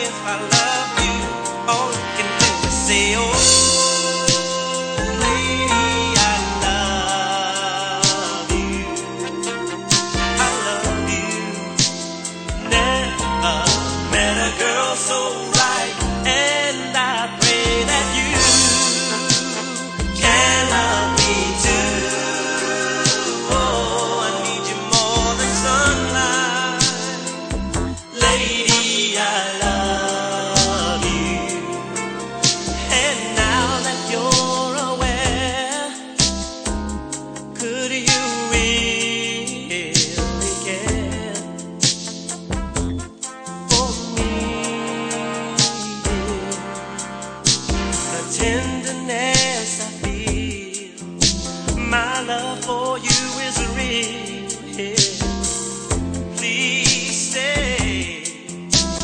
if I love you, all I can do is say, oh, lady, I love you. I love you. Never met a girl so right, and I pray that you can love me too. Oh, I need you more than sunlight, lady.